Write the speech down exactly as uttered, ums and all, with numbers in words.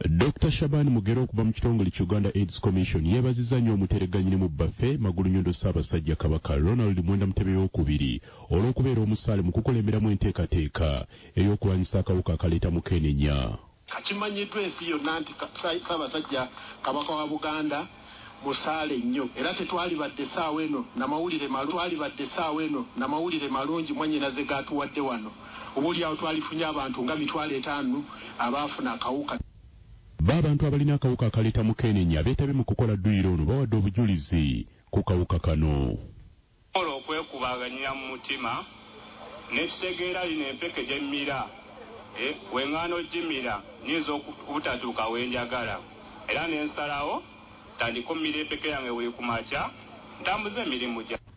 Doctor Shaban Mugero okuva mu kitongole Uganda AIDS Commission yeebazizza nnyo omuteregganyi mu baffe Magulu Nyondo Ssaabasajja Kabaka Ronald Mwenda Mutebi w'okubiri olw'okubeera omusaale mu kukulemberamu enteekateeka ey'okulwanyisa akawuka akaleeta mukenenya. Kakimanyiddwa ensi yonna nti Ssaabasajja Kabaka wa Buganda musaale nnyo era tetwali badde essaawa eno namawulire malungi twali badde essaawa eno namawulire malungi mwannyinaze gaatuwadde wano obuli awo twalifunye abantu nga mitwalo etaano abaafuna akawuka. B'abantu abalina akawuka akaleeta mukenenya beetabye mu kukola dduyiro ono bawadde obujulizi ku kawuka kano. Ola okwekubaganyira mu mutima nekitegeera lino empeke gyemmira weŋŋaano gimira nyinza obutatuuka wenjagala era n'ensalawo tandika ommira empeke yange buli kumakya ntambuze emirimu gya